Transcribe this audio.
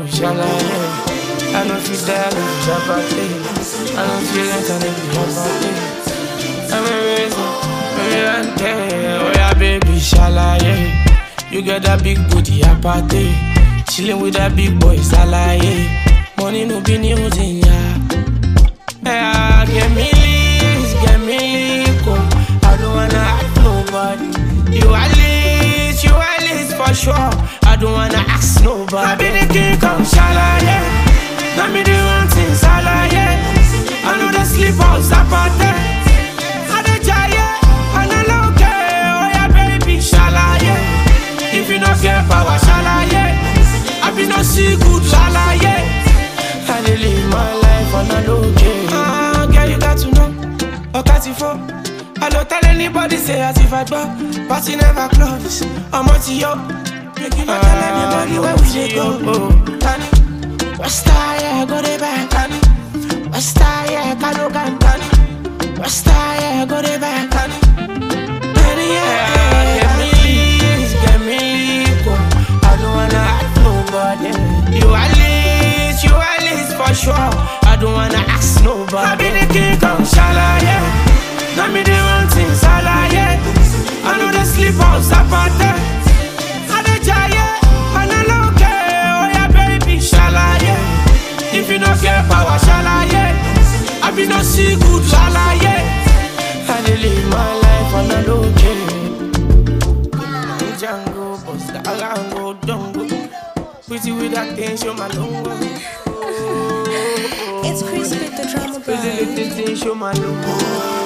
no shalaye. I don't feel that, I don't shabate. I don't feel like I don't be shabate. I'm a reason, oh yeah, baby, shalaye. You got that big booty, apate. Chillin' with that big boy, salaye. Money no be news in ya. Yeah, get me lick, I don't wanna ask nobody. You at least for sure. I don't wanna ask nobody. I be the king, come shalaye. Now me the one thing, salaye. I know the sleep house, apate. I the giant, I know look, oh yeah, baby, shalaye. If you not get power, shalaye. I be no see good, shalaye. I dey live my life on a low key. Girl, you got to know. Okati 4. I don't tell anybody, say as if I go. Party never close. I'm on to yo. Make you not tell anybody where we dey go. Tani, West Side, go the back. Tani, West Side, Kano Gan. Tani, West Side, go the back. Tani, Tani, yeah. Get me, go. I don't wanna ask nobody. You at least for sure. I don't wanna ask nobody. I be the king, come shalaye. Now me the one thing, salaye. I know the sleep house, apate. I the giant, I know look, oh yeah, baby, shalaye. If you not get power, shalaye. I be no see good, shalaye. I dey live my life on a low key. Django, boss, the alango, dongo. Pretty with that thing, show my longo. It's Chris with the drama. Pretty little thing, show my longo.